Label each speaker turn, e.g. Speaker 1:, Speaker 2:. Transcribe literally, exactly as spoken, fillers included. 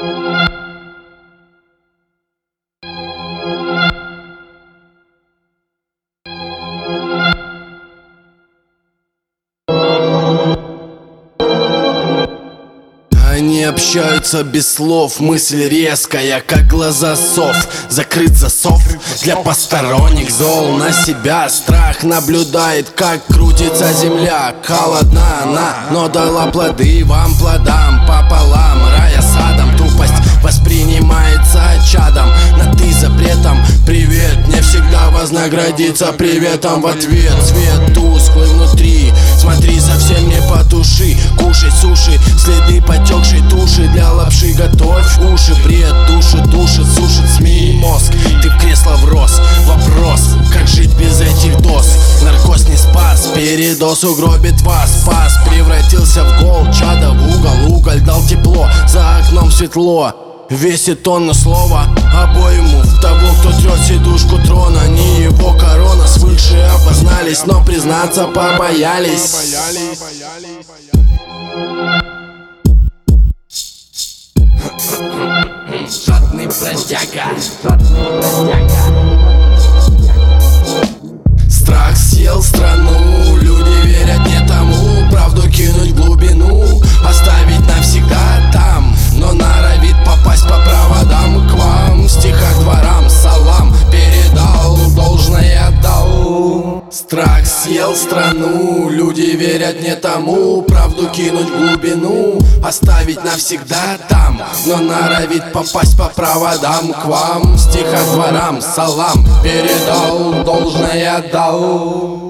Speaker 1: Они общаются без слов, мысль резкая, как глаза сов. Закрыт засов для посторонних, зол на себя. Страх наблюдает, как крутится земля. Холодна она, но дала плоды вам плодам пополам. Рая садом, тупость воспринимается чадом. На ты запретом, привет не всегда вознаградится приветом в ответ. Свет тусклый внутри, смотри, совсем не потуши. Кушай суши, следы потекшей туши. Для лапши готовь уши, бред душу душит, сушит СМИ и мозг. Ты в кресло врос, вопрос, как жить без этих доз. Наркоз не спас, передоз угробит вас. Спас превратился в гол, чада в угол. Уголь дал тепло, за окном светло. Весит тонна слова обойму в того, кто трет сидушку трона. Не его корона, свыше обознались, но признаться побоялись. Жадный бродяга, жадный бродяга. Страх съел страну, люди верят не тому. Правду кинуть в глубину, оставить навсегда там. Но норовит попасть по проводам к вам. В стихах дворам салам передал, должное отдал. Страх съел страну, люди верят не тому. Правду кинуть в глубину, оставить навсегда там. Но норовит попасть по проводам к вам. В стихах дворам салам передал, должное отдал.